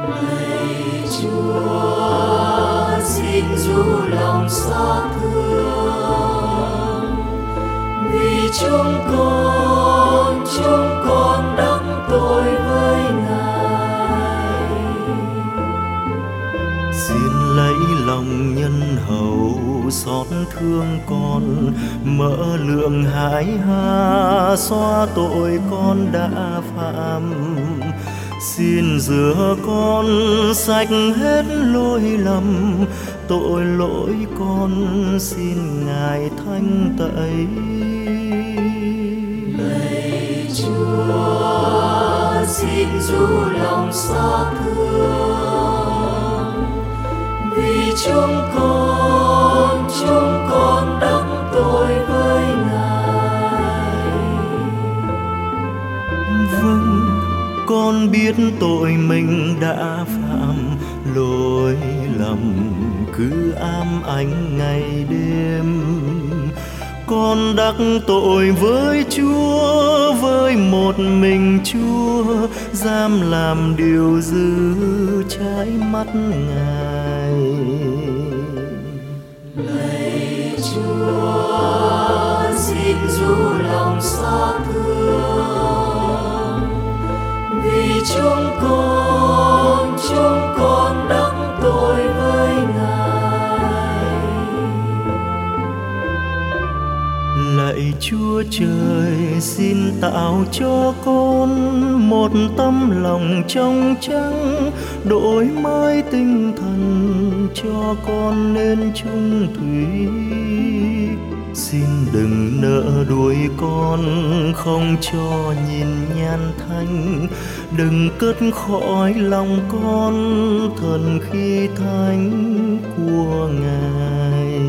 Lạy Chúa, xin du lòng xót thương vì chúng con đắc tội với Ngài. Xin lấy lòng nhân hậu xót thương con, mở lượng hải hà xóa tội con đã phạm. Xin rửa con sạch hết lỗi lầm, tội lỗi con xin Ngài thanh tẩy. Lạy Chúa, xin du lòng xót thương vì chúng con đắc tội với Ngài. Vâng, con biết tội mình đã phạm, lỗi lầm cứ ám ảnh ngày đêm. Con đắc tội với Chúa, với một mình Chúa, dám làm điều dữ trái mắt Ngài. Lạy Chúa, xin du lòng xót thương vì chúng con đắc tội với Ngài. Lạy Chúa Trời, xin tạo cho con một tấm lòng trong trắng, đổi mới tinh thần cho con nên trung thủy. Xin đừng nỡ đuổi con, không cho nhìn nhan thanh, đừng cất khỏi lòng con thần khí thánh của Ngài.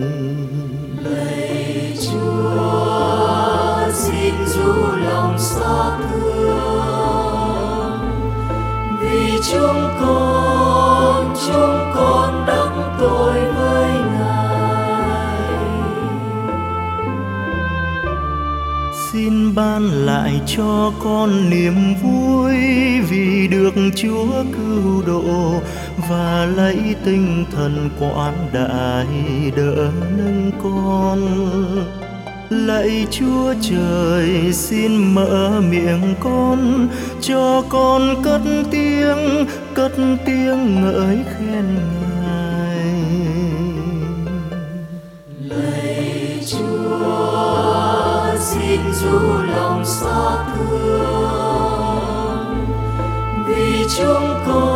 Lạy Chúa, xin du lòng xót thương vì chúng con đắc tội với Ngài. Xin ban lại cho con niềm vui vì được Chúa cứu độ, và lấy tinh thần quảng đại đỡ nâng con. Lạy Chúa Trời, xin mở miệng con, cho con cất tiếng ngợi khen Ngài. Lạy Chúa, xin du lòng xót thương vì chúng con